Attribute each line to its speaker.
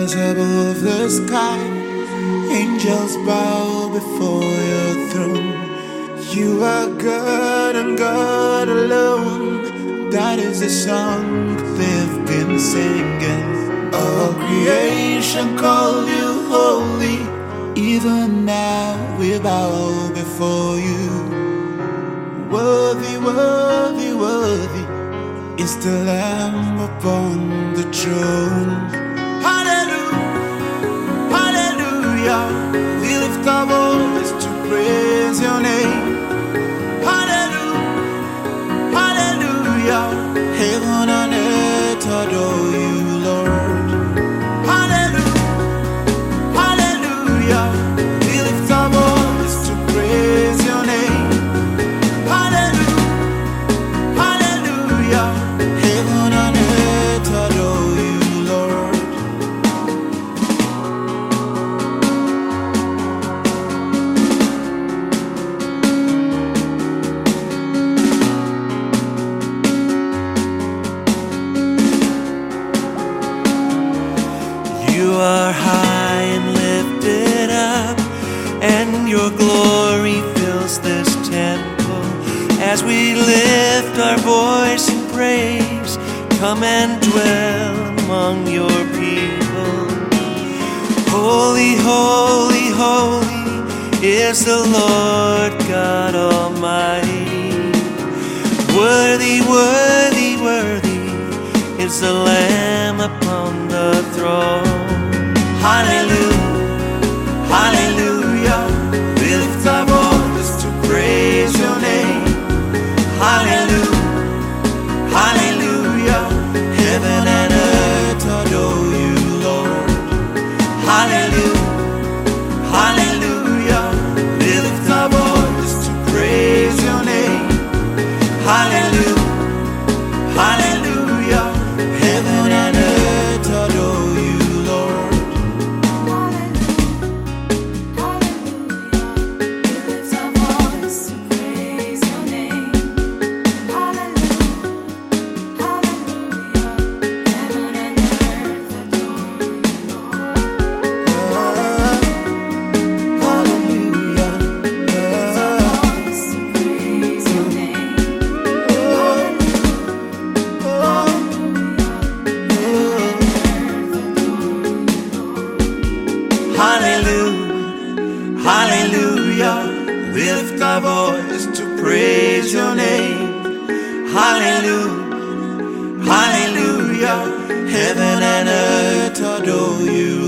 Speaker 1: stars above the sky, angels bow before your throne. You are God and God alone. That is the song they've been singing. All creation call you holy. Even now we bow before you. Worthy, worthy, worthy is the Lamb upon the throne. Hallelujah, hallelujah. We lift our voice to praise your name. Hallelujah, hallelujah. Heaven and earth adore you, Lord. Hallelujah, hallelujah. We lift our voice to praise your name. Hallelujah, hallelujah. Heaven and earth adore you, Lord. You are high and lifted up, and your glory fills this temple. As we lift our voice in praise, come and dwell among your people. Holy, holy, holy is the Lord God Almighty. Worthy, worthy, worthy is the Lamb upon the throne. Hallelujah, hallelujah. We lift our voice to praise your name. Hallelujah, hallelujah. Heaven and earth adore you, Lord. Hallelujah, hallelujah. We lift our voice to praise your name. Hallelujah, hallelujah. Heaven and earth adore you, Lord. Hallelujah, hallelujah. We lift our voice to praise your name. Hallelujah, hallelujah. Heaven and earth adore you,